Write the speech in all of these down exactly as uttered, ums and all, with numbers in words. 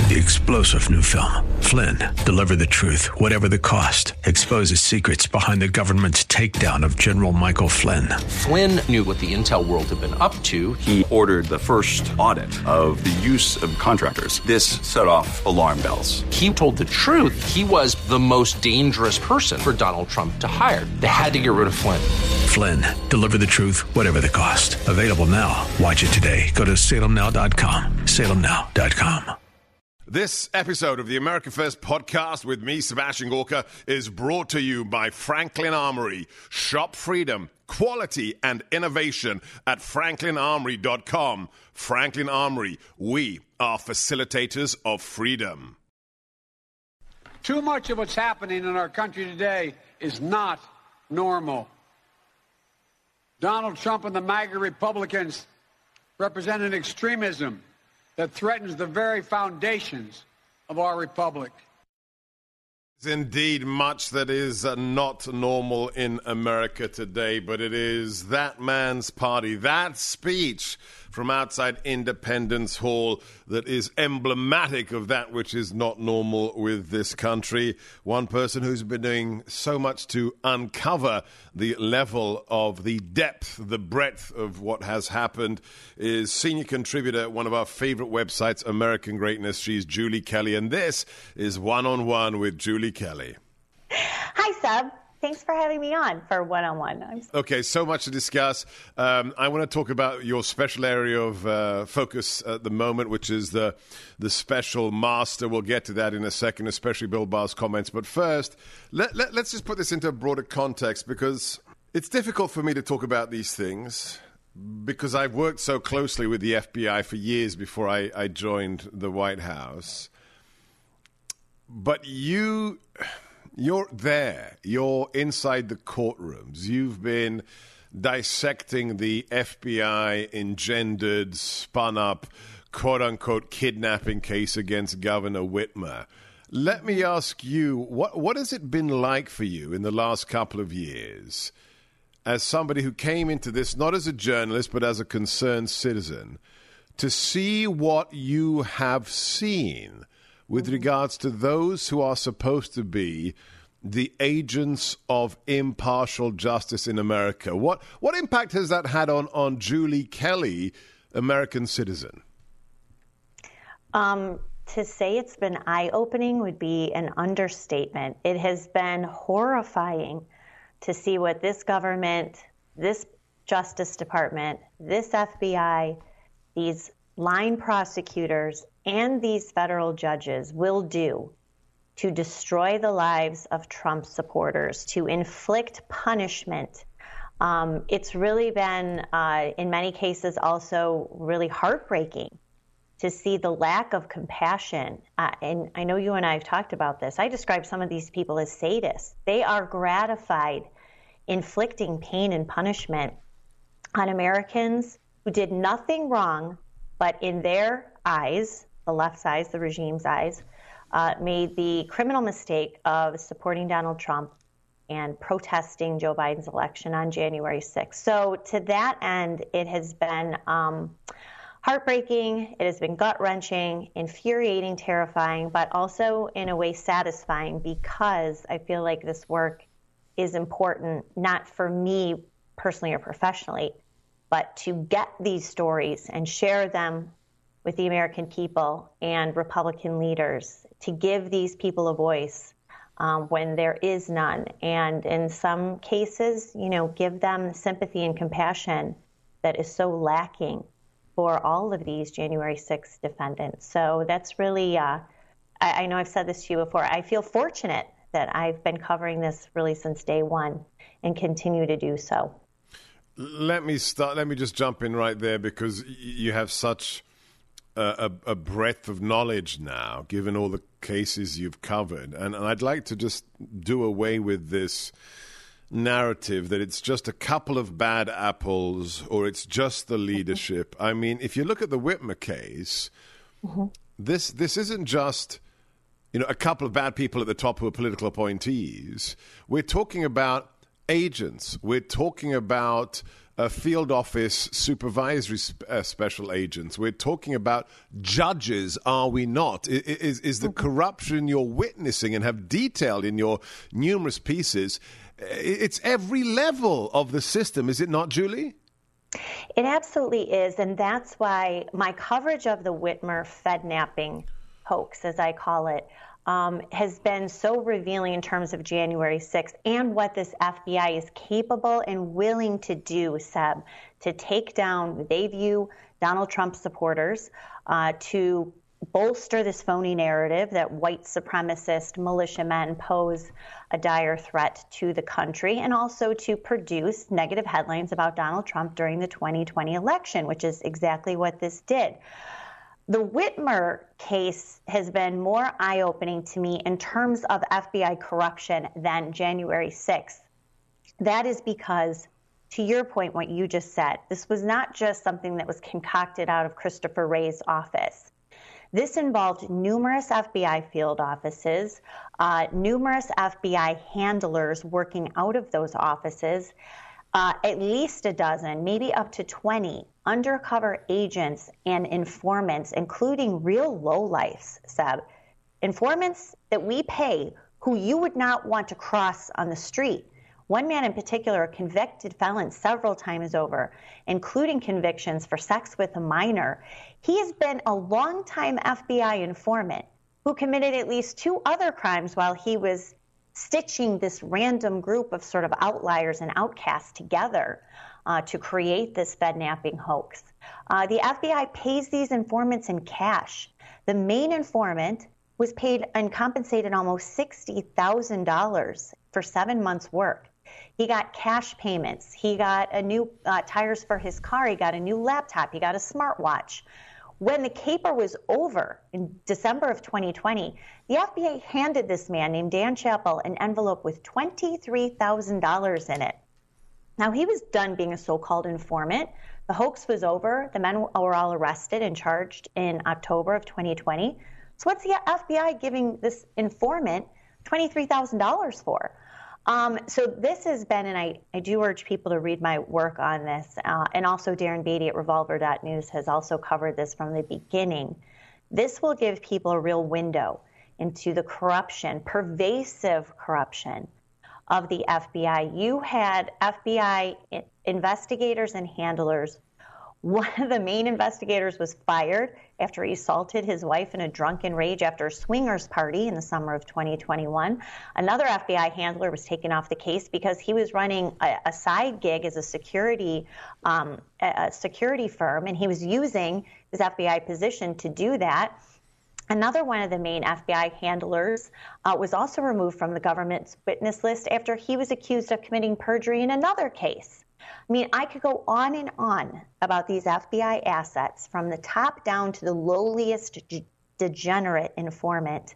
The explosive new film, Flynn, deliver the truth, whatever the cost, exposes secrets behind the government's takedown of General Michael Flynn. Flynn knew what the intel world had been up to. He ordered the first audit of the use of contractors. This set off alarm bells. He told the truth. He was the most dangerous person for Donald Trump to hire. They had to get rid of Flynn. Flynn, deliver the truth, whatever the cost. Available now. Watch it today. Go to salem now dot com. salem now dot com. This episode of the America First podcast with me, Sebastian Gorka, is brought to you by Franklin Armory. Shop freedom, quality, and innovation at franklin armory dot com. Franklin Armory, we are facilitators of freedom. Too much of what's happening in our country today is not normal. Donald Trump and the MAGA Republicans represent an extremism that threatens the very foundations of our republic. There's indeed much that is uh, not normal in America today, but it is that man's party, that speech from outside Independence Hall that is emblematic of that which is not normal with this country. One person who's been doing so much to uncover the level of the depth, the breadth of what has happened is senior contributor at one of our favorite websites, American Greatness. She's Julie Kelly, and this is One-on-One with Julie Kelly. Hi, Seb. Thanks for having me on for One-on-One. I'm... Okay, so much to discuss. Um, I want to talk about your special area of uh, focus at the moment, which is the the special master. We'll get to that in a second, especially Bill Barr's comments. But first, let, let, let's just put this into a broader context, because it's difficult for me to talk about these things because I've worked so closely with the F B I for years before I, I joined the White House. But you... You're there. You're inside the courtrooms. You've been dissecting the F B I-engendered, spun-up, quote-unquote, kidnapping case against Governor Whitmer. Let me ask you, what what has it been like for you in the last couple of years as somebody who came into this not as a journalist but as a concerned citizen to see what you have seen with regards to those who are supposed to be the agents of impartial justice in America? What what impact has that had on, on Julie Kelly, American citizen? Um, to say it's been eye-opening would be an understatement. It has been horrifying to see what this government, this Justice Department, this F B I, these line prosecutors, and these federal judges will do to destroy the lives of Trump supporters, to inflict punishment. Um, it's really been, uh, in many cases, also really heartbreaking to see the lack of compassion. Uh, and I know you and I have talked about this. I describe some of these people as sadists. They are gratified inflicting pain and punishment on Americans who did nothing wrong, but in their eyes, the left's eyes, the regime's eyes, uh, made the criminal mistake of supporting Donald Trump and protesting Joe Biden's election on January sixth. So to that end, it has been um, heartbreaking, it has been gut-wrenching, infuriating, terrifying, but also in a way satisfying, because I feel like this work is important, not for me personally or professionally, but to get these stories and share them with the American people and Republican leaders, to give these people a voice um, when there is none. And in some cases, you know, give them sympathy and compassion that is so lacking for all of these January sixth defendants. So that's really, uh, I, I know I've said this to you before, I feel fortunate that I've been covering this really since day one and continue to do so. Let me start. Let me just jump in right there, because you have such a, a, a breadth of knowledge now, given all the cases you've covered. And, and I'd like to just do away with this narrative that it's just a couple of bad apples or it's just the leadership. I mean, if you look at the Whitmer case, mm-hmm. this this isn't just, you know, a couple of bad people at the top who are political appointees. We're talking about agents. We're talking about uh, field office supervisory sp- uh, special agents. We're talking about judges, are we not? I- is, is the corruption you're witnessing and have detailed in your numerous pieces, it's every level of the system, is it not, Julie? It absolutely is, and that's why my coverage of the Whitmer Fednapping hoax, as I call it, um, has been so revealing in terms of January sixth and what this F B I is capable and willing to do, Seb, to take down, they view, Donald Trump supporters, uh, to bolster this phony narrative that white supremacist militiamen pose a dire threat to the country, and also to produce negative headlines about Donald Trump during the twenty twenty election, which is exactly what this did. The Whitmer case has been more eye-opening to me in terms of F B I corruption than January sixth. That is because, to your point, what you just said, this was not just something that was concocted out of Christopher Wray's office. This involved numerous F B I field offices, uh, numerous F B I handlers working out of those offices, uh, at least a dozen, maybe up to twenty undercover agents and informants, including real lowlifes, Seb. Informants that we pay who you would not want to cross on the street. One man in particular, a convicted felon several times over, including convictions for sex with a minor. He has been a longtime F B I informant who committed at least two other crimes while he was stitching this random group of sort of outliers and outcasts together uh, to create this Fednapping hoax. Uh, the F B I pays these informants in cash. The main informant was paid and compensated almost sixty thousand dollars for seven months' work. He got cash payments. He got a new uh, tires for his car. He got a new laptop. He got a smartwatch. When the caper was over in December of twenty twenty, the F B I handed this man named Dan Chappell an envelope with twenty-three thousand dollars in it. Now, he was done being a so-called informant. The hoax was over. The men were all arrested and charged in October of twenty twenty. So what's the F B I giving this informant twenty-three thousand dollars for? Um, so this has been, and I, I do urge people to read my work on this, uh, and also Darren Beatty at revolver dot news has also covered this from the beginning. This will give people a real window into the corruption, pervasive corruption of the F B I. You had F B I investigators and handlers. One of the main investigators was fired after he assaulted his wife in a drunken rage after a swingers party in the summer of twenty twenty-one. Another F B I handler was taken off the case because he was running a, a side gig as a security um, a security firm, and he was using his F B I position to do that. Another one of the main F B I handlers uh, was also removed from the government's witness list after he was accused of committing perjury in another case. I mean, I could go on and on about these F B I assets from the top down to the lowliest de- degenerate informant.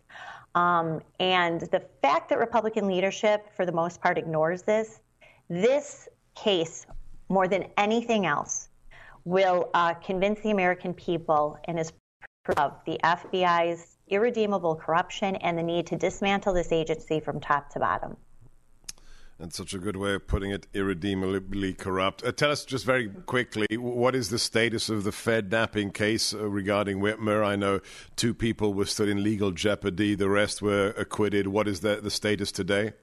Um, and the fact that Republican leadership, for the most part, ignores this, this case, more than anything else, will uh, convince the American people and is proof of the F B I's irredeemable corruption and the need to dismantle this agency from top to bottom. That's such a good way of putting it, irredeemably corrupt. Uh, tell us just very quickly, what is the status of the Fednapping case uh, regarding Whitmer? I know two people were still in legal jeopardy. The rest were acquitted. What is the, the status today?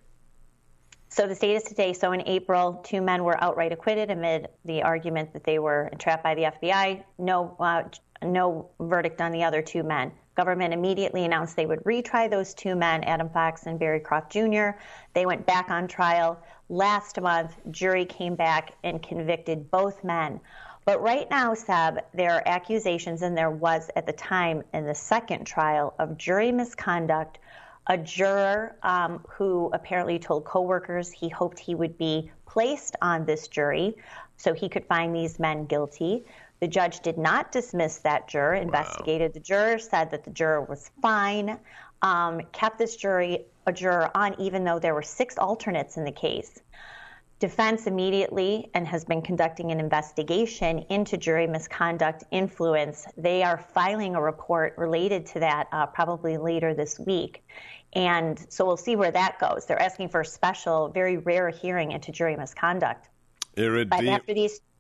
So the status today, so in April, two men were outright acquitted amid the argument that they were entrapped by the F B I. No, uh, no verdict on the other two men. Government immediately announced they would retry those two men, Adam Fox and Barry Croft Junior They went back on trial. Last month, jury came back and convicted both men. But right now, Seb, there are accusations, and there was at the time in the second trial, of jury misconduct. A juror um, who apparently told coworkers he hoped he would be placed on this jury so he could find these men guilty. The judge did not dismiss that juror, investigated wow. the juror, said that the juror was fine, um, kept this jury a juror on even though there were six alternates in the case. Defense immediately and has been conducting an investigation into jury misconduct influence. They are filing a report related to that uh, probably later this week. And so we'll see where that goes. They're asking for a special, very rare hearing into jury misconduct. Irrede- but after these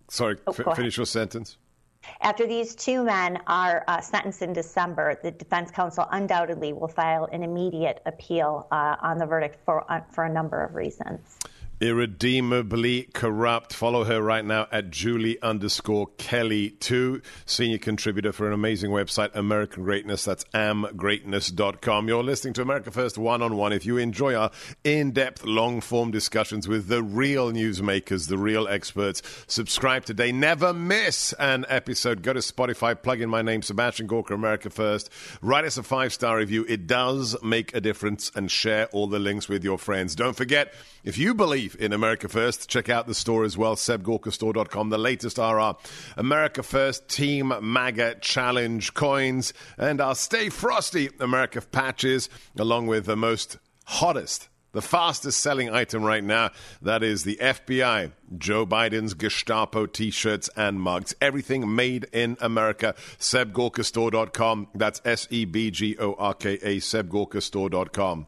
Sorry, oh, f- finish your sentence. After these two men are uh, sentenced in December, the defense counsel undoubtedly will file an immediate appeal uh, on the verdict for uh, for a number of reasons. Irredeemably corrupt. Follow her right now at Julie underscore Kelly two, senior contributor for an amazing website, American Greatness. That's am greatness dot com. You're listening to America First One-on-One. If you enjoy our in-depth, long-form discussions with the real newsmakers, the real experts, subscribe today. Never miss an episode. Go to Spotify, plug in my name, Sebastian Gorka, America First. Write us a five-star review. It does make a difference, and share all the links with your friends. Don't forget, if you believe in America First, check out the store as well, seb gorka store dot com. The latest are our America First Team MAGA Challenge coins and our Stay Frosty America patches, along with the most hottest, the fastest selling item right now. That is the F B I, Joe Biden's Gestapo t-shirts and mugs. Everything made in America. seb gorka store dot com. That's S E B G O R K A, seb gorka store dot com.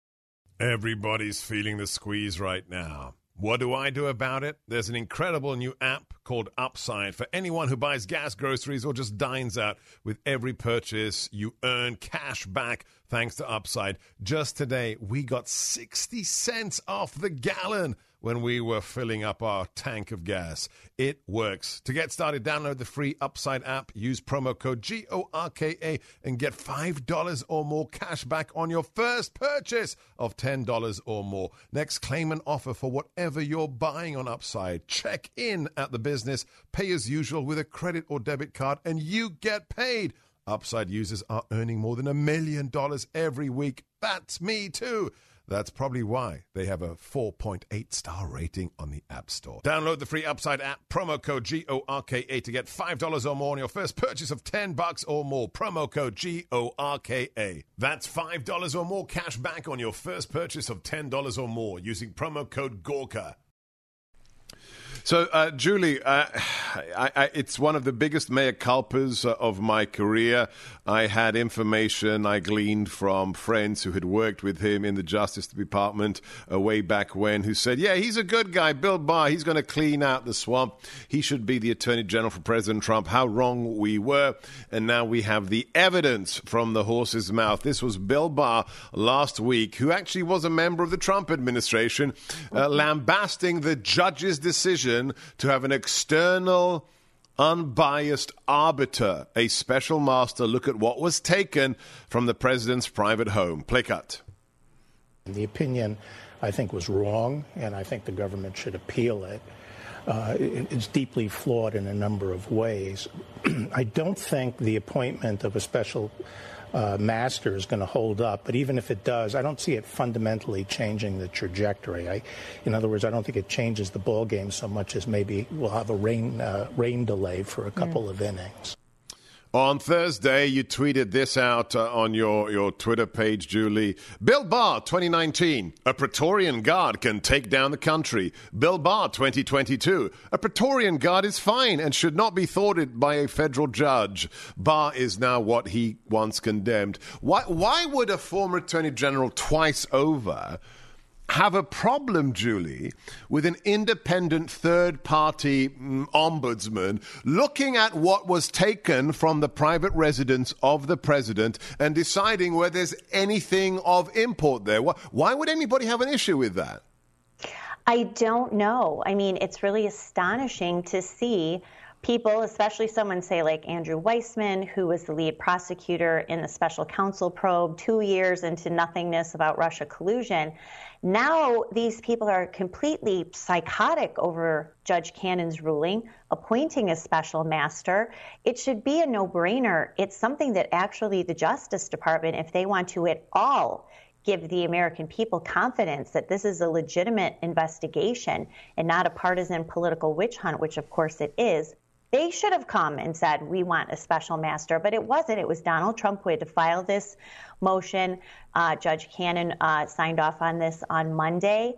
Everybody's feeling the squeeze right now. What do I do about it? There's an incredible new app called Upside for anyone who buys gas, groceries, or just dines out. With every purchase, you earn cash back thanks to Upside. Just today, we got sixty cents off the gallon when we were filling up our tank of gas. It works. To get started, download the free Upside app, use promo code G O R K A, and get five dollars or more cash back on your first purchase of ten dollars or more. Next, claim an offer for whatever you're buying on Upside. Check in at the business, pay as usual with a credit or debit card, and you get paid. Upside users are earning more than a million dollars every week. That's me too. That's probably why they have a four point eight star rating on the App Store. Download the free Upside app, promo code G O R K A to get five dollars or more on your first purchase of ten bucks or more. Promo code G O R K A. That's five dollars or more cash back on your first purchase of ten dollars or more using promo code Gorka. So, uh, Julie, uh, I, I, it's one of the biggest mea culpas uh, of my career. I had information I gleaned from friends who had worked with him in the Justice Department uh, way back when, who said, yeah, he's a good guy, Bill Barr. He's going to clean out the swamp. He should be the Attorney General for President Trump. How wrong we were. And now we have the evidence from the horse's mouth. This was Bill Barr last week, who actually was a member of the Trump administration, uh, lambasting the judge's decision to have an external, unbiased arbiter, a special master, look at what was taken from the president's private home. Play cut. The opinion, I think, was wrong, and I think the government should appeal it. Uh, it it's deeply flawed in a number of ways. I don't think the appointment of a special Uh, master is going to hold up. But even if it does, I don't see it fundamentally changing the trajectory. I, in other words, I don't think it changes the ball game so much as maybe we'll have a rain uh, rain delay for a couple mm. of innings. On Thursday, you tweeted this out uh, on your, your Twitter page, Julie. Bill Barr, twenty nineteen. A Praetorian Guard can take down the country. Bill Barr, twenty twenty-two. A Praetorian Guard is fine and should not be thwarted by a federal judge. Barr is now what he once condemned. Why, why would a former Attorney General twice over have a problem, Julie, with an independent third-party mm, ombudsman looking at what was taken from the private residence of the president and deciding whether there's anything of import there? Why, why would anybody have an issue with that? I don't know. I mean, it's really astonishing to see people, especially someone, say, like Andrew Weissman, who was the lead prosecutor in the special counsel probe two years into nothingness about Russia collusion. Now these people are completely psychotic over Judge Cannon's ruling, appointing a special master. It should be a no-brainer. It's something that actually the Justice Department, if they want to at all give the American people confidence that this is a legitimate investigation and not a partisan political witch hunt, which of course it is, they should have come and said, we want a special master, but it wasn't. It was Donald Trump who had to file this motion. Uh, Judge Cannon uh, signed off on this on Monday.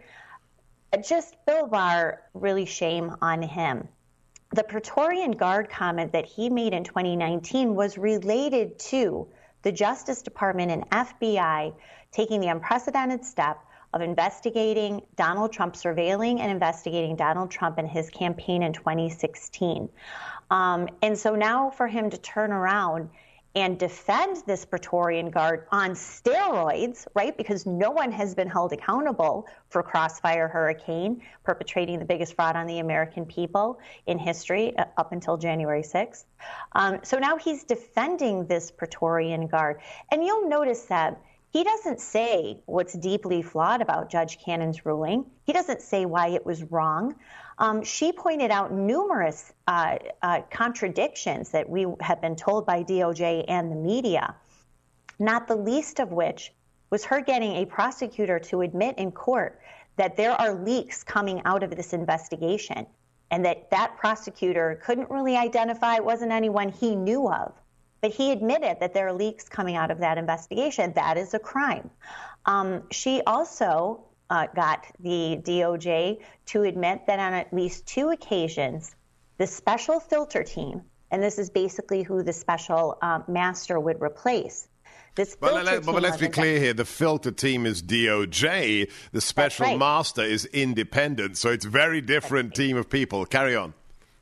Just Bill Barr, really shame on him. The Praetorian Guard comment that he made in twenty nineteen was related to the Justice Department and F B I taking the unprecedented step of investigating Donald Trump, surveilling and investigating Donald Trump and his campaign in twenty sixteen. Um, and so now for him to turn around and defend this Praetorian Guard on steroids, right, because no one has been held accountable for Crossfire Hurricane, perpetrating the biggest fraud on the American people in history uh, up until January sixth. Um, so now he's defending this Praetorian Guard. And you'll notice that he doesn't say what's deeply flawed about Judge Cannon's ruling. He doesn't say why it was wrong. Um, she pointed out numerous uh, uh, contradictions that we have been told by D O J and the media, not the least of which was her getting a prosecutor to admit in court that there are leaks coming out of this investigation, and that that prosecutor couldn't really identify, it wasn't anyone he knew of. But he admitted that there are leaks coming out of that investigation. That is a crime. Um, she also uh, got the D O J to admit that on at least two occasions, the special filter team, and this is basically who the special uh, master would replace. This but, let, but let's be clear here. The filter team is D O J. The special right. master is independent. So it's a very different right. team of people. Carry on.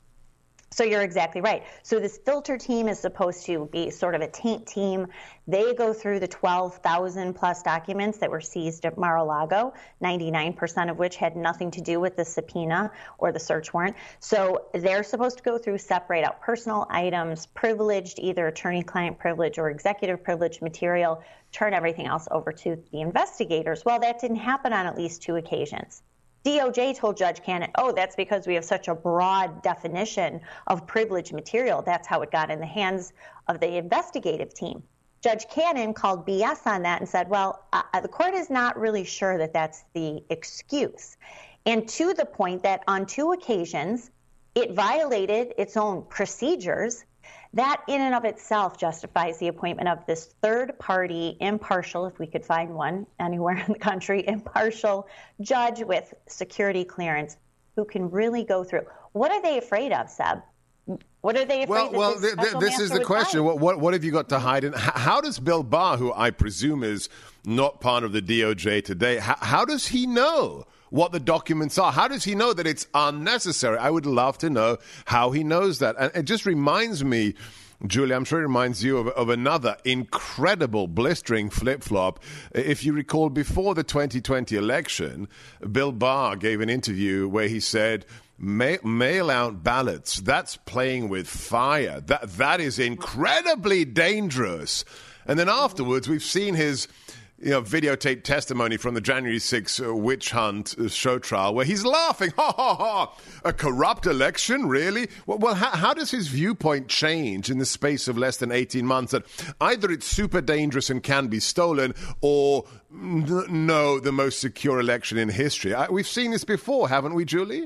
So you're exactly right. So this filter team is supposed to be sort of a taint team. They go through the twelve thousand plus documents that were seized at Mar-a-Lago, ninety-nine percent of which had nothing to do with the subpoena or the search warrant. So they're supposed to go through, separate out personal items, privileged, either attorney-client privilege or executive privilege material, turn everything else over to the investigators. Well, that didn't happen on at least two occasions. D O J told Judge Cannon, oh, that's because we have such a broad definition of privileged material. That's how it got in the hands of the investigative team. Judge Cannon called B S on that and said, well, uh, the court is not really sure that that's the excuse. And to the point that on two occasions, it violated its own procedures. That in and of itself justifies the appointment of this third-party, impartial, if we could find one anywhere in the country, impartial judge with security clearance who can really go through. What are they afraid of, Seb? What are they afraid well, of? Well, th- th- this is the question. What, what, what have you got to hide? And how does Bill Barr, who I presume is not part of the D O J today, how, how does he know what the documents are? How does he know that it's unnecessary? I would love to know how he knows that. And it just reminds me, Julie, I'm sure it reminds you of, of another incredible blistering flip-flop. If you recall, before the twenty twenty election, Bill Barr gave an interview where he said, Ma- mail-out ballots, that's playing with fire. That That is incredibly dangerous. And then afterwards, we've seen his you know, videotape testimony from the January sixth uh, witch hunt uh, show trial where he's laughing. Ha, ha, ha. A corrupt election, really? Well, well how, how does his viewpoint change in the space of less than eighteen months? That either it's super dangerous and can be stolen, or n- no, the most secure election in history. I, we've seen this before, haven't we, Julie?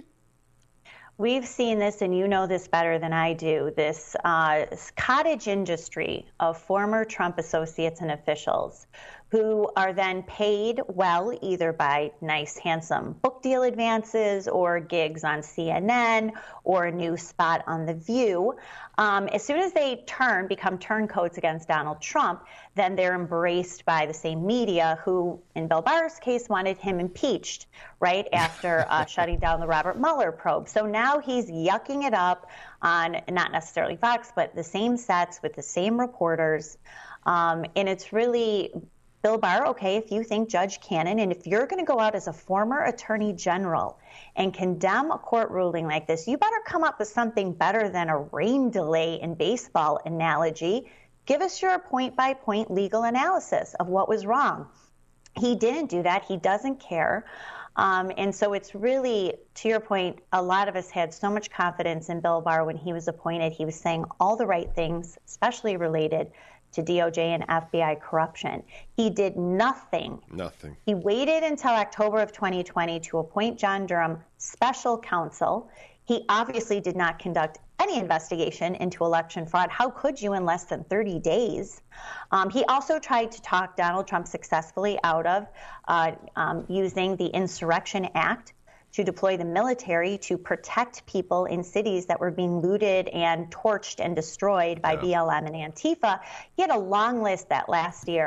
We've seen this, and you know this better than I do, this uh, cottage industry of former Trump associates and officials who are then paid well either by nice, handsome book deal advances or gigs on C N N or a new spot on The View. Um, as soon as they turn, become turncoats against Donald Trump, then they're embraced by the same media who, in Bill Barr's case, wanted him impeached right after uh, shutting down the Robert Mueller probe. So now he's yucking it up on not necessarily Fox, but the same sets with the same reporters. Um, and it's really Bill Barr, okay, if you think Judge Cannon, and if you're going to go out as a former attorney general and condemn a court ruling like this, you better come up with something better than a rain delay in baseball analogy. Give us your point-by-point legal analysis of what was wrong. He didn't do that. He doesn't care. Um, and so it's really, to your point, a lot of us had so much confidence in Bill Barr when he was appointed. He was saying all the right things, especially related to D O J and F B I corruption. He did nothing. Nothing. He waited until October of twenty twenty to appoint John Durham special counsel. He obviously did not conduct any investigation into election fraud. How could you in less than thirty days? Um, he also tried to talk Donald Trump successfully out of uh, um, using the Insurrection Act to deploy the military to protect people in cities that were being looted and torched and destroyed by yeah. B L M and Antifa. He had a long list that last year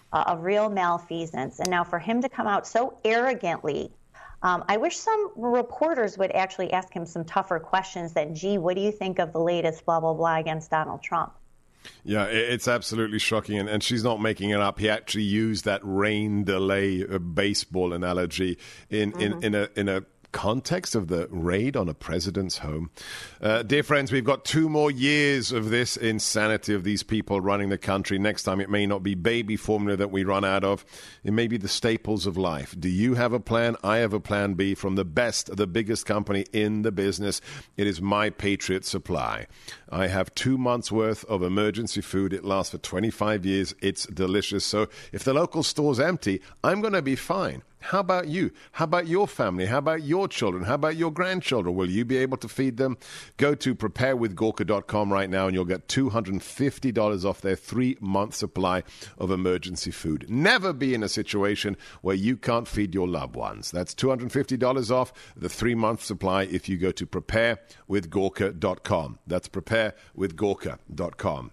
uh, of real malfeasance. And now for him to come out so arrogantly, um, I wish some reporters would actually ask him some tougher questions than, gee, what do you think of the latest blah, blah, blah against Donald Trump? Yeah, it's absolutely shocking, and, and she's not making it up. He actually used that rain delay uh, baseball analogy in, mm-hmm. in, in a in a context of the raid on a president's home. Uh, dear friends, we've got two more years of this insanity of these people running the country. Next time, it may not be baby formula that we run out of. It may be the staples of life. Do you have a plan? I have a plan B from the best, the biggest company in the business. It is My Patriot Supply. I have two months' worth of emergency food. It lasts for twenty-five years. It's delicious. So if the local store's empty, I'm going to be fine. How about you? How about your family? How about your children? How about your grandchildren? Will you be able to feed them? Go to prepare with gorka dot com right now and you'll get two hundred fifty dollars off their three-month supply of emergency food. Never be in a situation where you can't feed your loved ones. That's two hundred fifty dollars off the three-month supply if you go to prepare with gorka dot com. That's prepare with gorka dot com.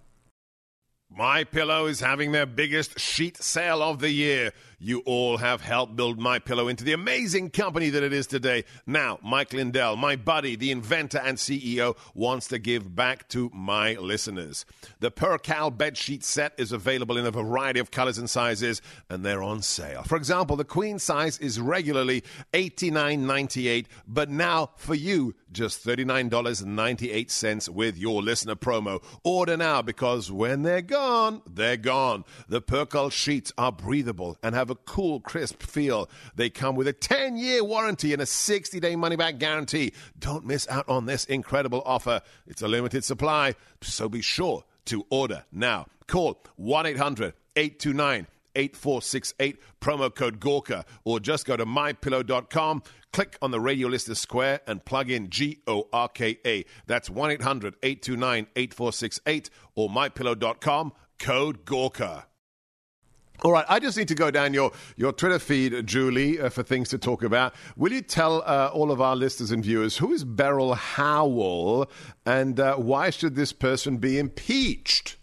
MyPillow is having their biggest sheet sale of the year. You all have helped build MyPillow into the amazing company that it is today. Now, Mike Lindell, my buddy, the inventor and C E O, wants to give back to my listeners. The Percale bedsheet set is available in a variety of colors and sizes, and they're on sale. For example, the queen size is regularly eighty-nine ninety-eight, but now for you, just thirty-nine ninety-eight with your listener promo. Order now, because when they're gone, they're gone. The Percale sheets are breathable and have a cool, crisp feel. They come with a ten-year warranty and a sixty-day money-back guarantee. Don't miss out on this incredible offer. It's a limited supply, so be sure to order now. Call one eight hundred eight two nine eight four six eight, promo code Gorka, or just go to my pillow dot com, click on the radio listener square, and plug in G O R K A. That's one eight hundred eight two nine eight four six eight, or my pillow dot com, code Gorka. All right, I just need to go down your, your Twitter feed, Julie, uh, for things to talk about. Will you tell uh, all of our listeners and viewers, who is Beryl Howell, and uh, why should this person be impeached?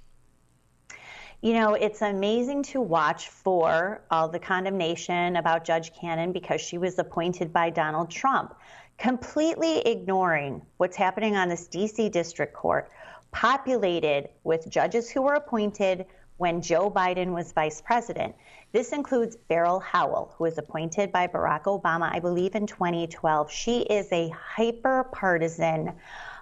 You know, it's amazing to watch for all the condemnation about Judge Cannon because she was appointed by Donald Trump, completely ignoring what's happening on this D C District Court, populated with judges who were appointed when Joe Biden was vice president. This includes Beryl Howell, who was appointed by Barack Obama, I believe, in twenty twelve. She is a hyper-partisan,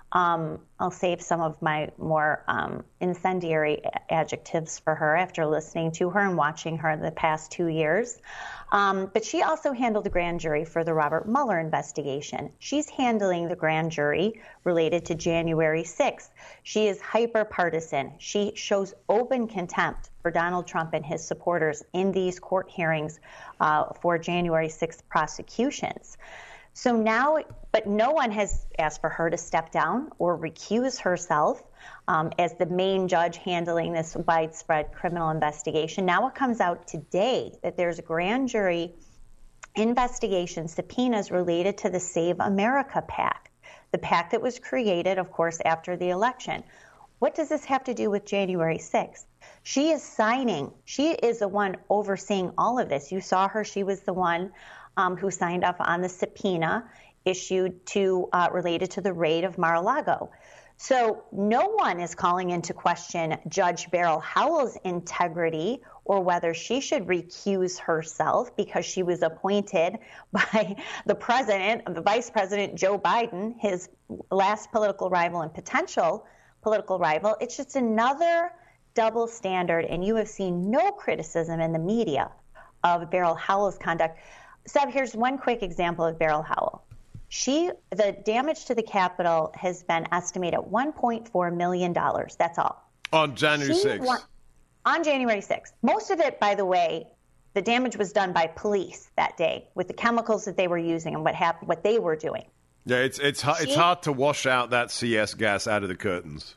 um, I'll save some of my more um, incendiary adjectives for her after listening to her and watching her the past two years. Um, but she also handled the grand jury for the Robert Mueller investigation. She's handling the grand jury related to January sixth. She is hyper-partisan. She shows open contempt for Donald Trump and his supporters in these court hearings uh, for January sixth prosecutions. So now, but no one has asked for her to step down or recuse herself um, as the main judge handling this widespread criminal investigation. Now it comes out today that there's a grand jury investigation subpoenas related to the Save America PAC, the PAC that was created, of course, after the election. What does this have to do with January sixth? She is signing. She is the one overseeing all of this. You saw her. She was the one um, who signed off on the subpoena issued to uh, related to the raid of Mar-a-Lago. So no one is calling into question Judge Beryl Howell's integrity or whether she should recuse herself because she was appointed by the president, the vice president, Joe Biden, his last political rival and potential political rival. It's just another double standard, and you have seen no criticism in the media of Beryl Howell's conduct. Seb, here's one quick example of Beryl Howell. She, the damage to the Capitol has been estimated at one point four million dollars. That's all. On January sixth. Won, on January sixth. Most of it, by the way, the damage was done by police that day with the chemicals that they were using and what happened, what they were doing. Yeah, it's it's she, it's hard to wash out that C S gas out of the curtains.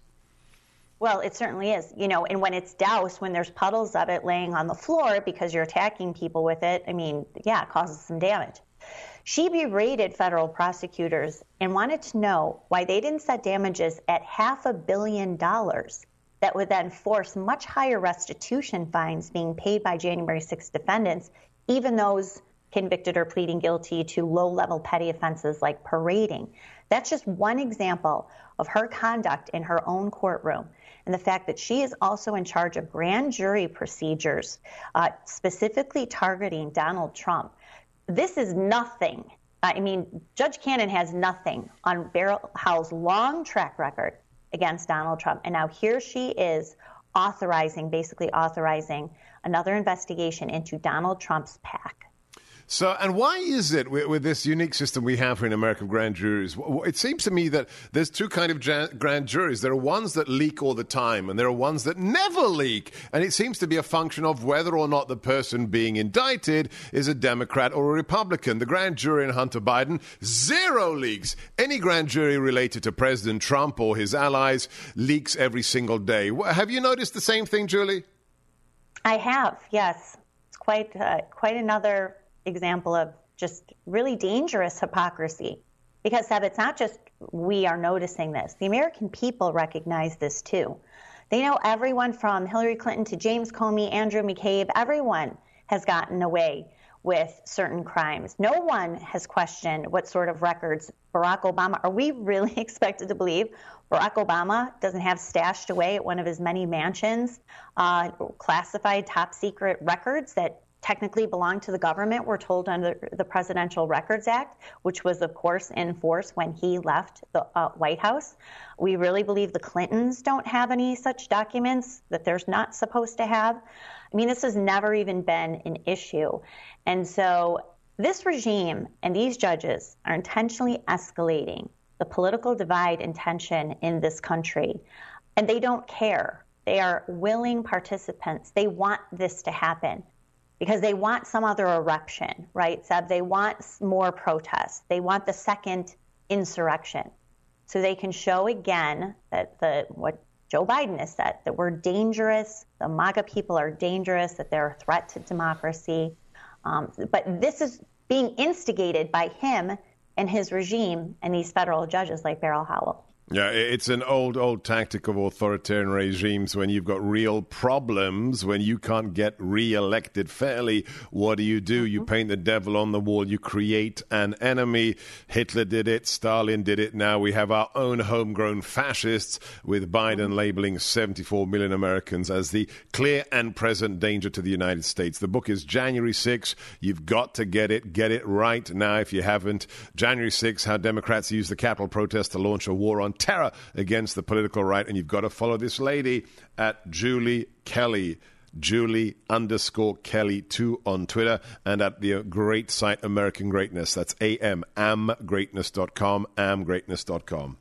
Well, it certainly is. You know, and when it's doused, when there's puddles of it laying on the floor because you're attacking people with it, I mean, yeah, it causes some damage. She berated federal prosecutors and wanted to know why they didn't set damages at half a billion dollars that would then force much higher restitution fines being paid by January sixth defendants, even those convicted or pleading guilty to low-level petty offenses like parading. That's just one example of her conduct in her own courtroom, and the fact that she is also in charge of grand jury procedures, uh, specifically targeting Donald Trump. This is nothing. I mean, Judge Cannon has nothing on Beryl Howell's long track record against Donald Trump, and now here she is authorizing, basically authorizing another investigation into Donald Trump's PAC. So, and why is it with, with this unique system we have here in American grand juries? It seems to me that there's two kind of jan- grand juries. There are ones that leak all the time, and there are ones that never leak. And it seems to be a function of whether or not the person being indicted is a Democrat or a Republican. The grand jury in Hunter Biden, zero leaks. Any grand jury related to President Trump or his allies leaks every single day. Have you noticed the same thing, Julie? I have, yes. It's quite uh, quite another example of just really dangerous hypocrisy. Because, Seb, it's not just we are noticing this. The American people recognize this, too. They know everyone from Hillary Clinton to James Comey, Andrew McCabe, everyone has gotten away with certain crimes. No one has questioned what sort of records Barack Obama, are we really expected to believe Barack Obama doesn't have stashed away at one of his many mansions uh, classified top secret records that technically belong to the government, we're told under the Presidential Records Act, which was, of course, in force when he left the uh, White House. We really believe the Clintons don't have any such documents that they're not supposed to have. I mean, this has never even been an issue. And so this regime and these judges are intentionally escalating the political divide and tension in this country, and they don't care. They are willing participants. They want this to happen because they want some other eruption, right, Seb? They want more protests. They want the second insurrection. So they can show again that the what Joe Biden has said, that we're dangerous, the MAGA people are dangerous, that they're a threat to democracy. Um, but this is being instigated by him and his regime and these federal judges like Beryl Howell. Yeah, it's an old, old tactic of authoritarian regimes. When you've got real problems, when you can't get re-elected fairly, what do you do? Mm-hmm. You paint the devil on the wall. You create an enemy. Hitler did it. Stalin did it. Now we have our own homegrown fascists, with Biden mm-hmm. labeling seventy-four million Americans as the clear and present danger to the United States. The book is January sixth. You've got to get it. Get it right now if you haven't. January sixth, How Democrats Use the Capitol Protest to Launch a War on Terror against the political right. And you've got to follow this lady at Julie Kelly, Julie underscore Kelly two on Twitter, and at the great site American Greatness. That's A M, am greatness dot com, am greatness dot com.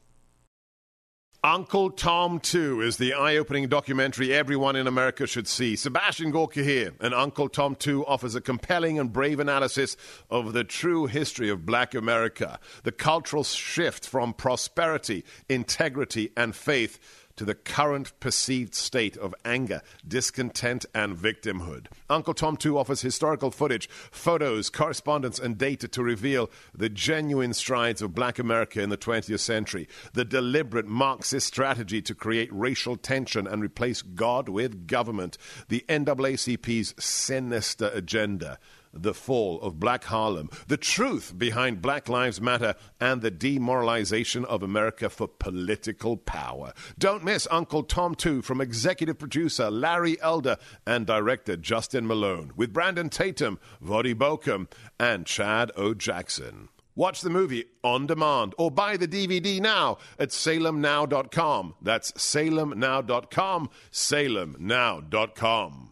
Uncle Tom two is the eye-opening documentary everyone in America should see. Sebastian Gorka here, and Uncle Tom two offers a compelling and brave analysis of the true history of Black America, the cultural shift from prosperity, integrity, and faith to the current perceived state of anger, discontent, and victimhood. Uncle Tom two offers historical footage, photos, correspondence, and data to reveal the genuine strides of Black America in the twentieth century, the deliberate Marxist strategy to create racial tension and replace God with government, the N double A C P's sinister agenda, the fall of Black Harlem, the truth behind Black Lives Matter, and the demoralization of America for political power. Don't miss Uncle Tom two from executive producer Larry Elder and director Justin Malone, with Brandon Tatum, Vodi Bokum, and Chad O. Jackson. Watch the movie on demand or buy the D V D now at salem now dot com. That's salem now dot com, salem now dot com.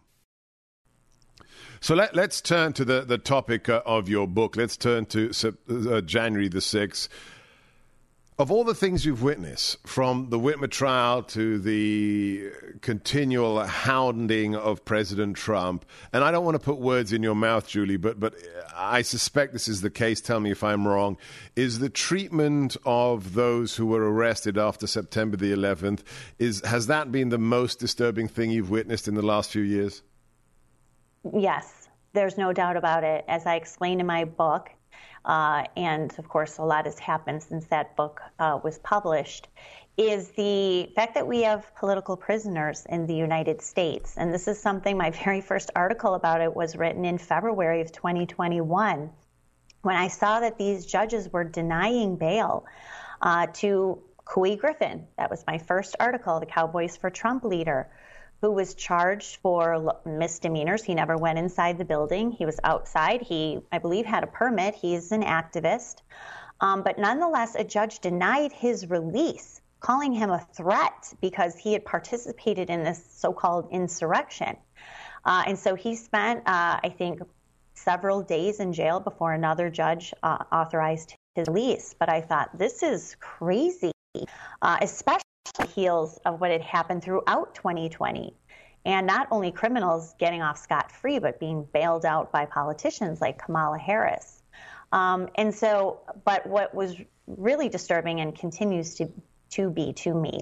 So let, let's turn to the, the topic uh, of your book. Let's turn to uh, January the sixth. Of all the things you've witnessed, from the Whitmer trial to the continual hounding of President Trump, and I don't want to put words in your mouth, Julie, but, but I suspect this is the case, tell me if I'm wrong, is the treatment of those who were arrested after September the eleventh, is, has that been the most disturbing thing you've witnessed in the last few years? Yes, there's no doubt about it. As I explained in my book, uh, and of course a lot has happened since that book uh, was published, is the fact that we have political prisoners in the United States. And this is something, my very first article about it was written in February of twenty twenty-one, when I saw that these judges were denying bail uh, to Couy Griffin. That was my first article, the Cowboys for Trump leader, who was charged for misdemeanors. He never went inside the building. He was outside. He, I believe, had a permit. He's an activist. Um, but nonetheless, a judge denied his release, calling him a threat because he had participated in this so-called insurrection. Uh, and so he spent, uh, I think, several days in jail before another judge uh, authorized his release. But I thought, this is crazy, uh, especially on the heels of what had happened throughout twenty twenty. And not only criminals getting off scot-free, but being bailed out by politicians like Kamala Harris. Um, and so, but what was really disturbing and continues to, to be to me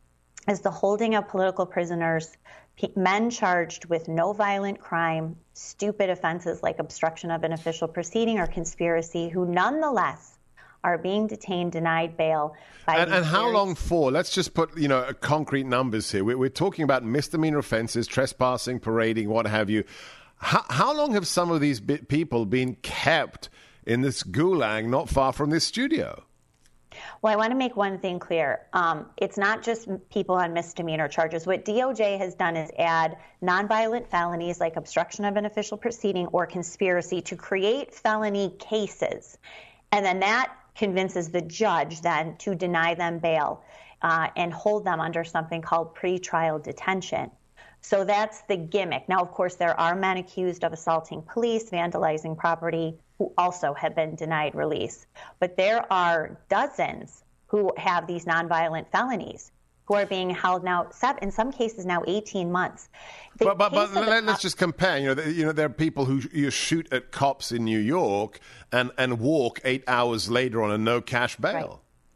is the holding of political prisoners, men charged with no violent crime, stupid offenses like obstruction of an official proceeding or conspiracy, who nonetheless are being detained, denied bail. By and and how very... long for? Let's just put, you know, concrete numbers here. We're, we're talking about misdemeanor offenses, trespassing, parading, what have you. How, how long have some of these people been kept in this gulag not far from this studio? Well, I want to make one thing clear. Um, it's not just people on misdemeanor charges. What D O J has done is add nonviolent felonies like obstruction of an official proceeding or conspiracy to create felony cases. And then that convinces the judge then to deny them bail uh, and hold them under something called pretrial detention. So that's the gimmick. Now, of course, there are men accused of assaulting police, vandalizing property, who also have been denied release. But there are dozens who have these nonviolent felonies who are being held now, in some cases now eighteen months. The but but, but let, the, us just compare. You know, the, you know, there are people who you shoot at cops in New York and, and walk eight hours later on a no cash bail. Right.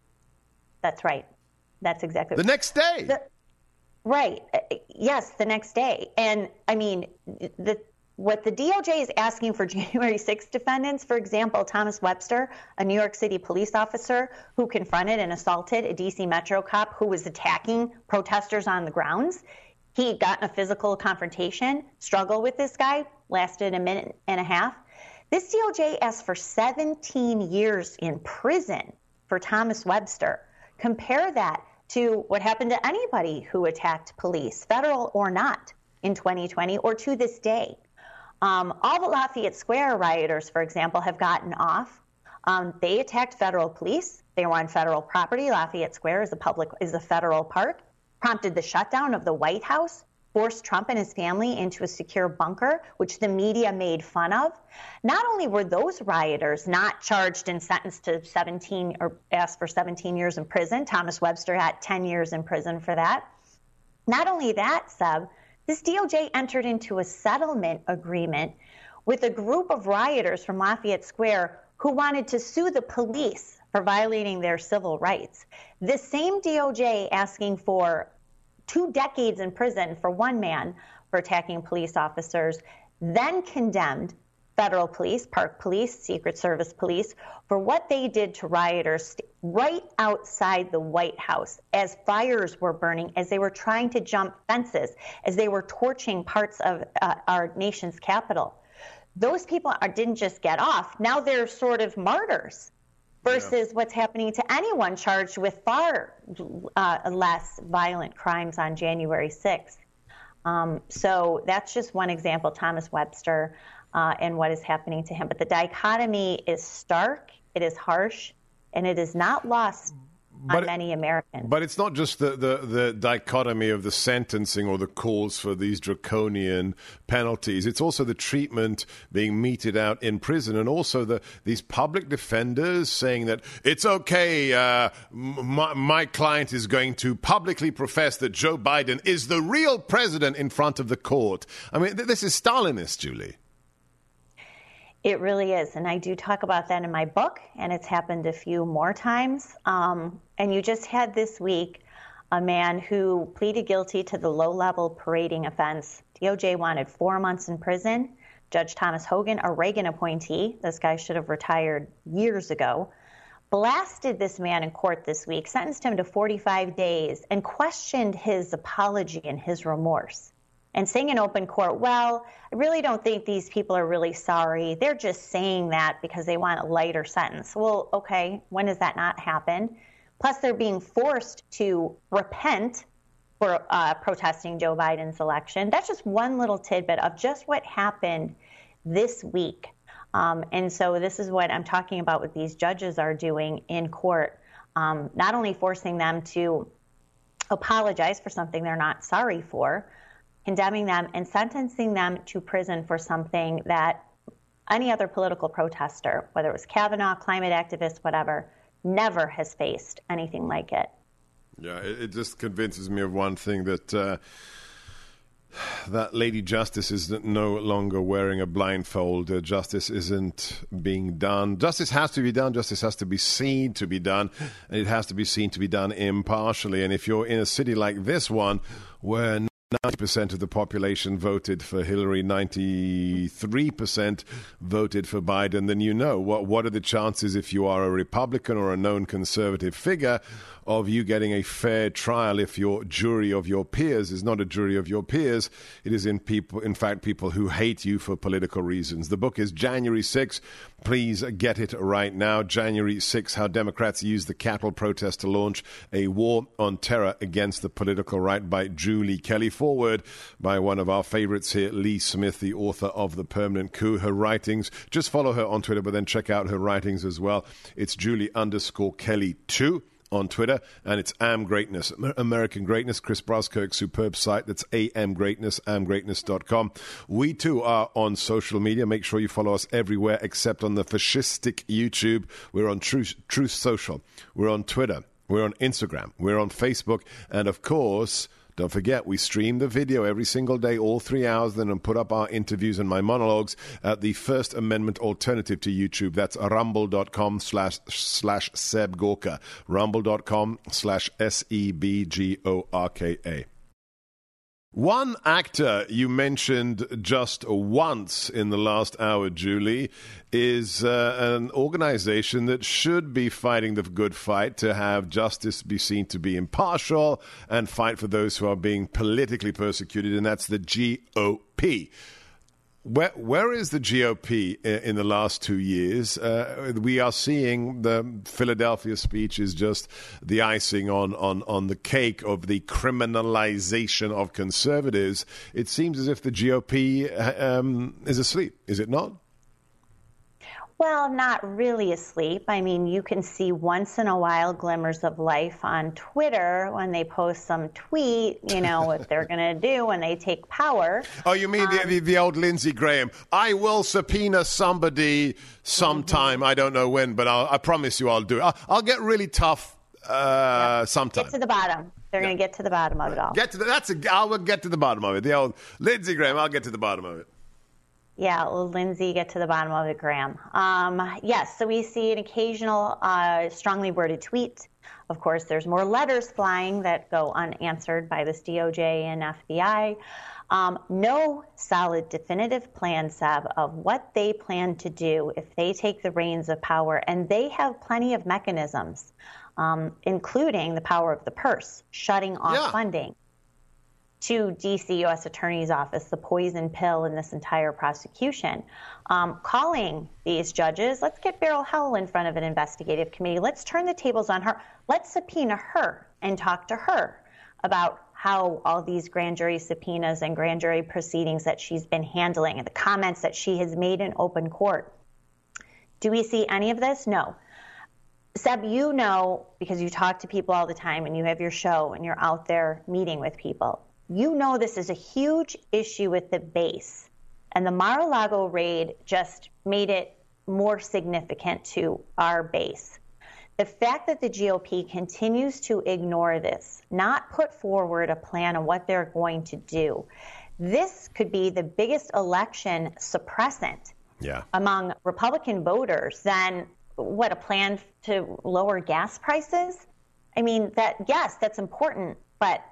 That's right. That's exactly the right. next day. The, right. Yes, the next day. And I mean, the what the D O J is asking for January sixth defendants, for example, Thomas Webster, a New York City police officer who confronted and assaulted a D C Metro cop who was attacking protesters on the grounds. He got in a physical confrontation, struggle with this guy, lasted a minute and a half. This D O J asked for seventeen years in prison for Thomas Webster. Compare that to what happened to anybody who attacked police, federal or not, in twenty twenty or to this day. Um, all the Lafayette Square rioters, for example, have gotten off. Um, they attacked federal police. They were on federal property. Lafayette Square is a public is a federal park. Prompted the shutdown of the White House. Forced Trump and his family into a secure bunker, which the media made fun of. Not only were those rioters not charged and sentenced to seventeen or asked for seventeen years in prison. Thomas Webster had ten years in prison for that. Not only that, Seb. This D O J entered into a settlement agreement with a group of rioters from Lafayette Square who wanted to sue the police for violating their civil rights. This same D O J asking for two decades in prison for one man for attacking police officers, then condemned federal police, Park Police, Secret Service police, for what they did to rioters right outside the White House as fires were burning, as they were trying to jump fences, as they were torching parts of uh, our nation's capital. Those people are, didn't just get off. Now they're sort of martyrs versus yeah. what's happening to anyone charged with far uh, less violent crimes on January sixth. Um, so that's just one example, Thomas Webster. Uh, and what is happening to him. But the dichotomy is stark, it is harsh, and it is not lost but on many Americans. But it's not just the, the, the dichotomy of the sentencing or the calls for these draconian penalties. It's also the treatment being meted out in prison, and also the these public defenders saying that it's okay, uh, my, my client is going to publicly profess that Joe Biden is the real president in front of the court. I mean, th- this is Stalinist, Julie. It really is. And I do talk about that in my book, and it's happened a few more times. Um, and you just had this week a man who pleaded guilty to the low-level parading offense. D O J wanted four months in prison. Judge Thomas Hogan, a Reagan appointee, this guy should have retired years ago, blasted this man in court this week, sentenced him to forty-five days, and questioned his apology and his remorse. And saying in open court, well, I really don't think these people are really sorry. They're just saying that because they want a lighter sentence. Well, okay, when does that not happen? Plus, they're being forced to repent for uh, protesting Joe Biden's election. That's just one little tidbit of just what happened this week. Um, and so this is what I'm talking about what these judges are doing in court, um, not only forcing them to apologize for something they're not sorry for, condemning them and sentencing them to prison for something that any other political protester, whether it was Kavanaugh, climate activist, whatever, never has faced anything like it. Yeah, it, it just convinces me of one thing, that uh, that Lady Justice is no longer wearing a blindfold. Uh, justice isn't being done. Justice has to be done. Justice has to be seen to be done. And it has to be seen to be done impartially. And if you're in a city like this one, where ninety percent of the population voted for Hillary, ninety-three percent voted for Biden, then you know what what are the chances, if you are a Republican or a known conservative figure, of you getting a fair trial if your jury of your peers is not a jury of your peers. It is in people, in fact, people who hate you for political reasons. The book is January sixth. Please get it right now. January sixth, How Democrats Used the Capitol Protest to Launch a War on Terror Against the Political Right, by Julie Kelly. Forward by one of our favorites here, Lee Smith, the author of The Permanent Coup. Her writings, just follow her on Twitter, but then check out her writings as well. It's Julie underscore Kelly two on Twitter, and it's Am Greatness, American Greatness, Chris Broskirk's superb site. That's A M Greatness, am greatness dot com. We too are on social media. Make sure you follow us everywhere except on the fascistic YouTube. We're on Truth, Truth Social. We're on Twitter. We're on Instagram. We're on Facebook. And of course, don't forget, we stream the video every single day, all three hours, then and put up our interviews and my monologues at the First Amendment alternative to YouTube. That's rumble.com slash slash Seb Gorka. Rumble.com slash S E B G O R K A. One actor you mentioned just once in the last hour, Julie, is uh, an organization that should be fighting the good fight to have justice be seen to be impartial and fight for those who are being politically persecuted, and that's the G O P. Where, where is the G O P in the last two years? Uh, we are seeing the Philadelphia speech is just the icing on, on, on the cake of the criminalization of conservatives. It seems as if the G O P um, is asleep. Is it not? Well, not really asleep. I mean, you can see once in a while glimmers of life on Twitter when they post some tweet, you know, what they're going to do when they take power. Oh, you mean um, the, the, the old Lindsey Graham? I will subpoena somebody sometime. Mm-hmm. I don't know when, but I'll, I promise you I'll do it. I'll, I'll get really tough uh, yeah. sometime. Get to the bottom. They're yeah. going to get to the bottom of it all. Get to the, that's a, I'll get to the bottom of it. The old Lindsey Graham, I'll get to the bottom of it. Yeah, well, Lindsay, get to the bottom of it, Graham. Um, yes, so we see an occasional uh, strongly worded tweet. Of course, there's more letters flying that go unanswered by this D O J and F B I. Um, no solid, definitive plan, Seb, of what they plan to do if they take the reins of power. And they have plenty of mechanisms, um, including the power of the purse, shutting off yeah. funding to D C U S Attorney's Office, the poison pill in this entire prosecution, um, calling these judges, let's get Beryl Howell in front of an investigative committee. Let's turn the tables on her. Let's subpoena her and talk to her about how all these grand jury subpoenas and grand jury proceedings that she's been handling and the comments that she has made in open court. Do we see any of this? No. Seb, you know, because you talk to people all the time and you have your show and you're out there meeting with people, you know this is a huge issue with the base. And the Mar-a-Lago raid just made it more significant to our base. The fact that the G O P continues to ignore this, not put forward a plan on what they're going to do, this could be the biggest election suppressant yeah. among Republican voters than, what, a plan to lower gas prices? I mean, that yes, that's important, but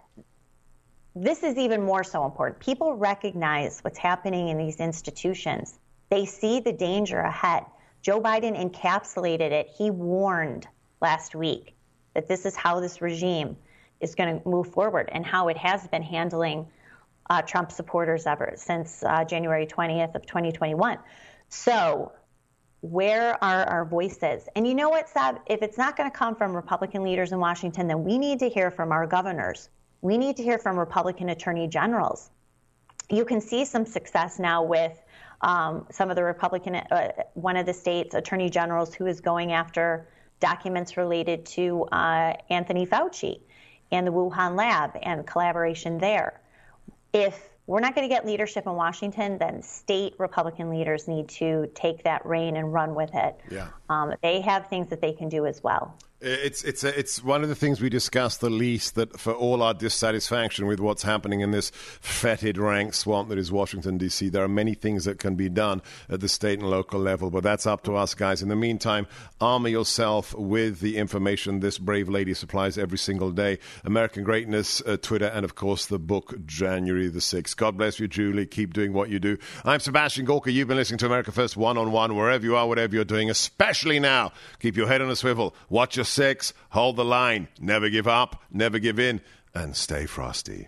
this is even more so important. People recognize what's happening in these institutions. They see the danger ahead. Joe Biden encapsulated it. He warned last week that this is how this regime is going to move forward and how it has been handling uh, Trump supporters ever since uh, January twentieth of twenty twenty-one. So where are our voices? And you know what, Sab? If it's not going to come from Republican leaders in Washington, then we need to hear from our governors. We need to hear from Republican attorney generals. You can see some success now with um, some of the Republican, uh, one of the state's attorney generals who is going after documents related to uh, Anthony Fauci and the Wuhan lab and collaboration there. If we're not going to get leadership in Washington, then state Republican leaders need to take that reign and run with it. Yeah. Um, they have things that they can do as well. It's it's a, it's one of the things we discuss the least, that for all our dissatisfaction with what's happening in this fetid rank swamp that is Washington, D C, there are many things that can be done at the state and local level, but that's up to us, guys. In the meantime, armor yourself with the information this brave lady supplies every single day. American Greatness, uh, Twitter, and, of course, the book, January the sixth. God bless you, Julie. Keep doing what you do. I'm Sebastian Gorka. You've been listening to America First One-on-One, wherever you are, whatever you're doing, especially now. Keep your head on a swivel. Watch your six. Hold the line. Never give up. Never give in. And stay frosty.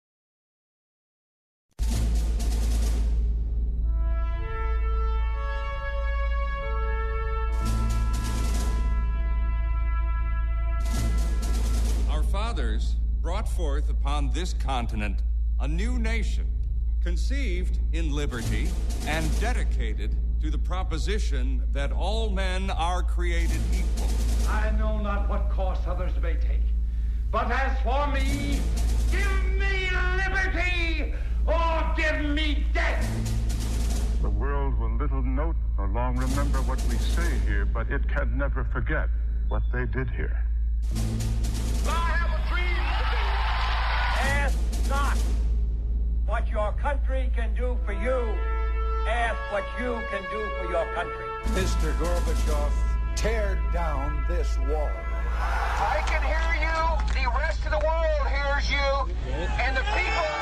Our fathers brought forth upon this continent a new nation, conceived in liberty and dedicated to the proposition that all men are created equal. I know not what course others may take, but as for me, give me liberty or give me death. The world will little note nor long remember what we say here, but it can never forget what they did here. I have a dream today. Ask not what your country can do for you. Ask what you can do for your country. Mister Gorbachev, tear down this wall. I can hear you. The rest of the world hears you. And the people...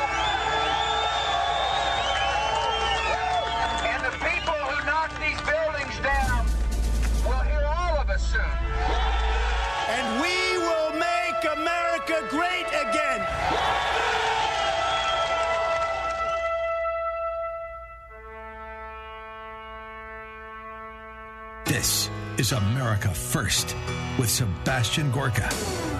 And the people who knock these buildings down will hear all of us soon. And we will make America great again. This is America First with Sebastian Gorka.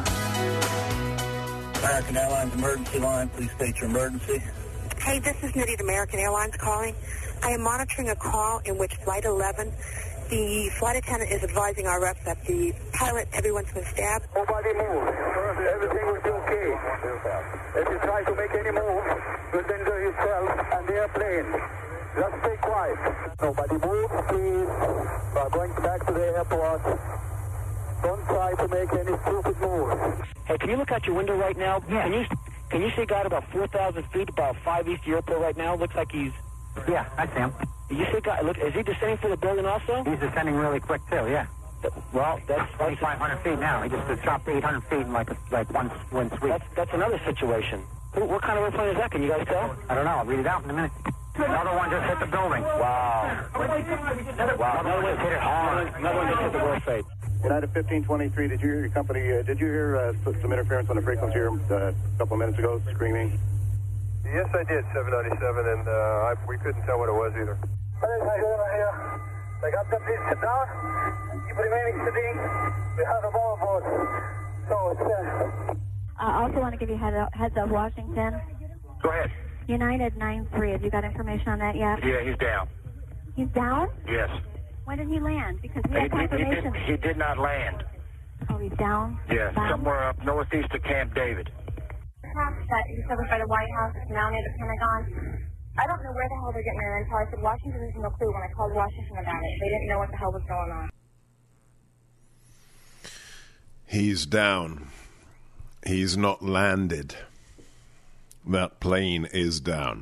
American Airlines emergency line, please state your emergency. Hey, this is Nitty at American Airlines calling. I am monitoring a call in which Flight eleven, the flight attendant is advising our reps that the pilot, everyone's been stabbed. Nobody move. Everything will be okay. If you try to make any move, you'll injure yourself and the airplane. Just stay quiet. Nobody move, please. We are going back to the airport. Don't try to make any stupid moves. Hey, can you look out your window right now? Yeah. Can you can you see a guy at about four thousand feet, about five east of the airport right now? Looks like he's... Yeah, I see him. You see a guy... Look, is he descending for the building also? He's descending really quick, too, yeah. Well, that's... twenty-five hundred feet now. He just dropped eight hundred feet in like, a, like one, one sweep. That's, that's another situation. Who, what kind of airplane is that? Can you guys tell? I don't know. I'll read it out in a minute. Another one just hit the building. Wow. Wow. Another one hit it hard. Another one just hit the World Trade. United fifteen twenty-three, did you hear your company, uh, did you hear uh, some interference on the frequency here uh, a couple of minutes ago, screaming? Yes, I did, seven ninety-seven, and uh, I, we couldn't tell what it was either. They got them please sit down. Keep remaining sitting. We have a ball board. So it's uh I also want to give you head up, heads up, Washington. Go ahead. United nine three, have you got information on that yet? Yeah, he's down. He's down? Yes. When did he land? Because we He, had he, he, confirmation. did, he did not land. Oh, he's down? Yes, Down? somewhere up northeast of Camp David. That discovered by the White House is now near the Pentagon. I don't know where the hell they're getting their info. I said Washington has no clue when I called Washington about it. They didn't know what the hell was going on. He's down. He's not landed. That plane is down.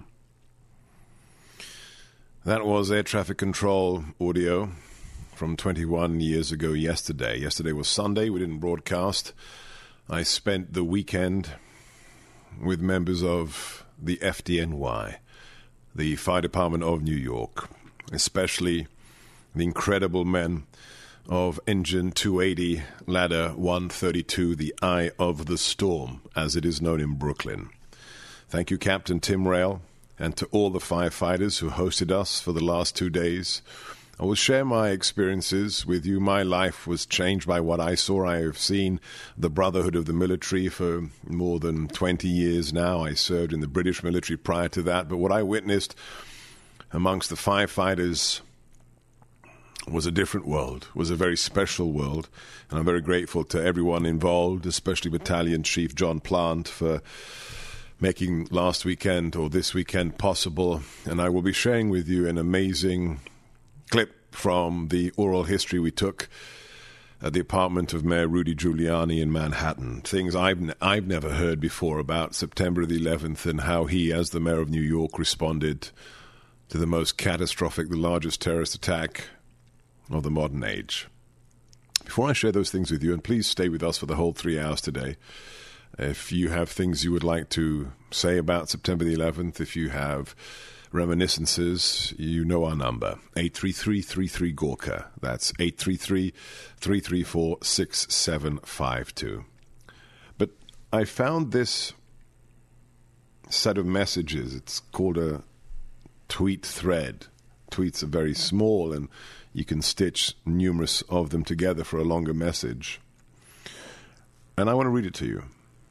That was air traffic control audio from twenty-one years ago yesterday. Yesterday was Sunday. We didn't broadcast. I spent the weekend with members of the F D N Y, the Fire Department of New York, especially the incredible men of Engine two eighty, Ladder one thirty-two, the Eye of the Storm, as it is known in Brooklyn. Thank you, Captain Tim Rail, and to all the firefighters who hosted us for the last two days. I will share my experiences with you. My life was changed by what I saw. I have seen the Brotherhood of the Military for more than twenty years now. I served in the British military prior to that. But what I witnessed amongst the firefighters was a different world, was a very special world. And I'm very grateful to everyone involved, especially Battalion Chief John Plant, for making last weekend or this weekend possible. And I will be sharing with you an amazing clip from the oral history we took at the apartment of Mayor Rudy Giuliani in Manhattan. Things I've, n- I've never heard before about September the eleventh and how he, as the mayor of New York, responded to the most catastrophic, the largest terrorist attack of the modern age. Before I share those things with you, and please stay with us for the whole three hours today, if you have things you would like to say about September the eleventh, if you have reminiscences, you know our number, eight three three, three three, Gorka. That's eight three three, three three four, six seven five two. But I found this set of messages. It's called a tweet thread. Tweets are very small, and you can stitch numerous of them together for a longer message. And I want to read it to you.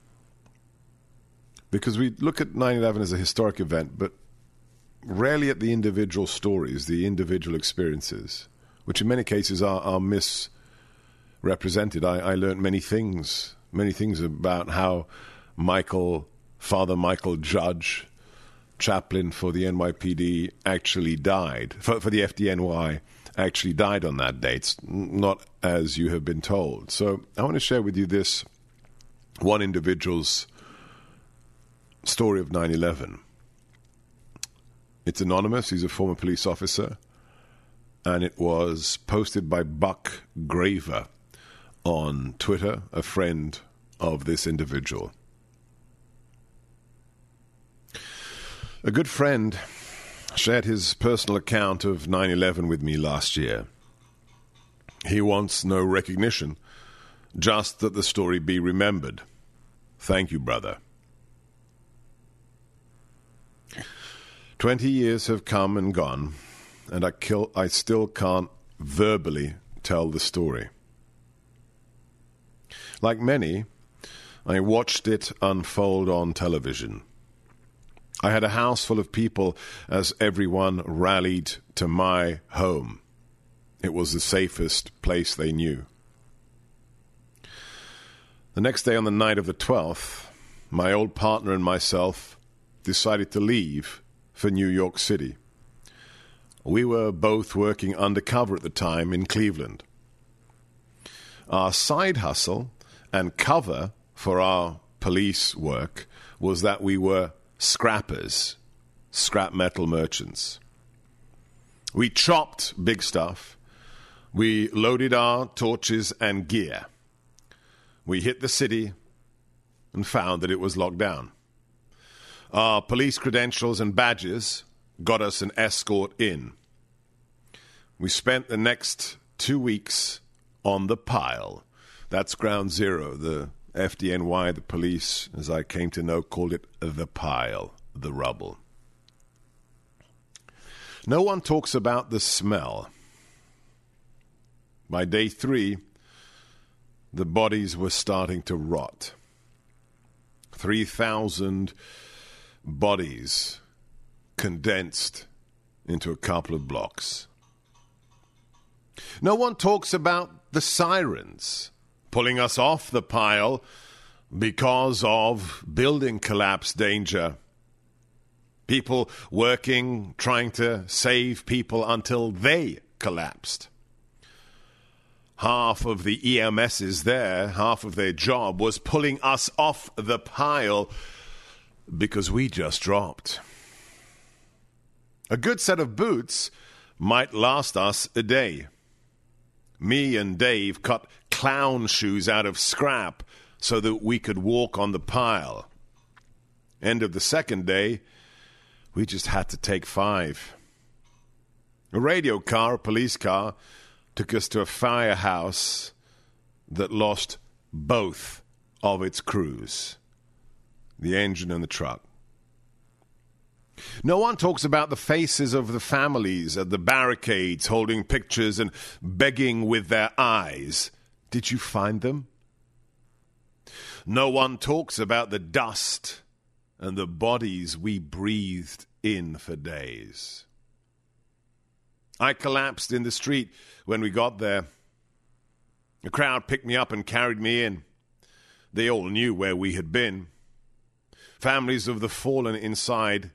Because we look at nine eleven as a historic event, but rarely at the individual stories, the individual experiences, which in many cases are, are misrepresented. I, I learned many things, many things about how Michael, Father Michael Judge, chaplain for the N Y P D, actually died, for, for the F D N Y, actually died on that date, it's not as you have been told. So I want to share with you this one individual's story of nine eleven. It's anonymous. He's a former police officer, and it was posted by Buck Graver on Twitter, a friend of this individual. A good friend shared his personal account of nine eleven with me last year. He wants no recognition, just that the story be remembered. Thank you, brother. Twenty years have come and gone, and I, kill, I still can't verbally tell the story. Like many, I watched it unfold on television. I had a house full of people as everyone rallied to my home. It was the safest place they knew. The next day, on the night of the twelfth, my old partner and myself decided to leave for New York City. We were both working undercover at the time in Cleveland. Our side hustle and cover for our police work was that we were scrappers, scrap metal merchants. We chopped big stuff. We loaded our torches and gear. We hit the city and found that it was locked down. Our police credentials and badges got us an escort in. We spent the next two weeks on the pile. That's ground zero. The F D N Y, the police, as I came to know, called it the pile, the rubble. No one talks about the smell. By day three, the bodies were starting to rot. three thousand bodies condensed into a couple of blocks. No one talks about the sirens pulling us off the pile because of building collapse danger. People working, trying to save people until they collapsed. Half of the E M Ss there, half of their job was pulling us off the pile because we just dropped. A good set of boots might last us a day. Me and Dave cut clown shoes out of scrap so that we could walk on the pile. End of the second day, we just had to take five. A radio car, a police car, took us to a firehouse that lost both of its crews, the engine and the truck. No one talks about the faces of the families at the barricades holding pictures and begging with their eyes. Did you find them? No one talks about the dust and the bodies we breathed in for days. I collapsed in the street when we got there. A crowd picked me up and carried me in. They all knew where we had been. Families of the fallen inside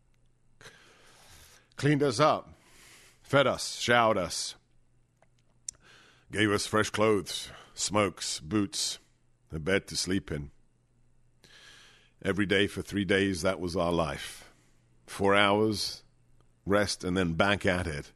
cleaned us up, fed us, showered us, gave us fresh clothes, smokes, boots, a bed to sleep in. Every day for three days, that was our life. Four hours, rest, and then back at it.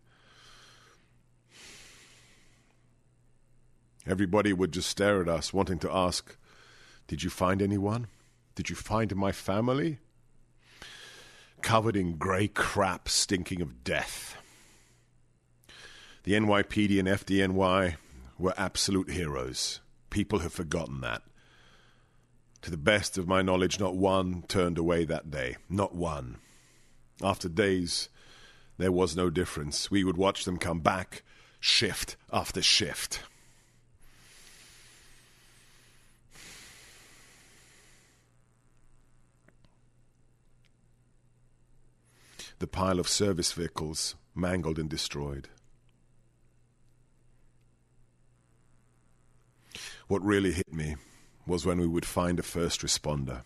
Everybody would just stare at us, wanting to ask, did you find anyone? Did you find my family? Covered in grey crap, stinking of death. The N Y P D and F D N Y were absolute heroes. People have forgotten that. To the best of my knowledge, not one turned away that day. Not one. After days, there was no difference. We would watch them come back, shift after shift. The pile of service vehicles mangled and destroyed. What really hit me was when we would find a first responder.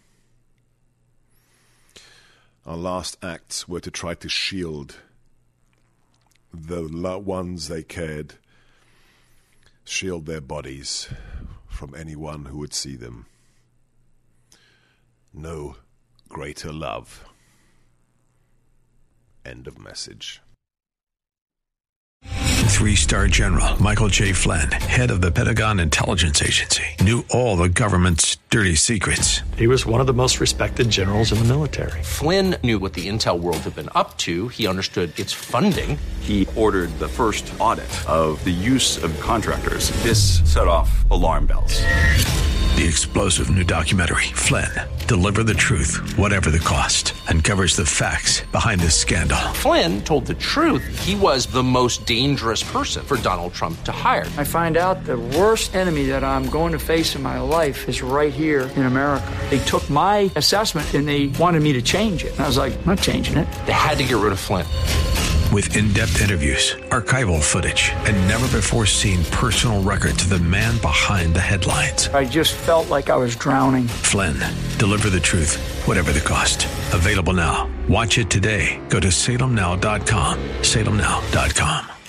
Our last acts were to try to shield the ones they cared, shield their bodies from anyone who would see them. No greater love. End of message. Three-star General Michael J. Flynn, head of the Pentagon Intelligence Agency, knew all the government's dirty secrets. He was one of the most respected generals in the military. Flynn knew what the intel world had been up to. He understood its funding. He ordered the first audit of the use of contractors. This set off alarm bells. The explosive new documentary, Flynn, Deliver the Truth, Whatever the Cost, uncovers the facts behind this scandal. Flynn told the truth. He was the most dangerous person for Donald Trump to hire. I find out the worst enemy that I'm going to face in my life is right here in America. They took my assessment and they wanted me to change it. And I was like, I'm not changing it. They had to get rid of Flynn. With in-depth interviews, archival footage, and never-before-seen personal records of the man behind the headlines. I just felt like I was drowning. Flynn, Deliver the Truth, Whatever the Cost. Available now. Watch it today. Go to salem now dot com. salem now dot com.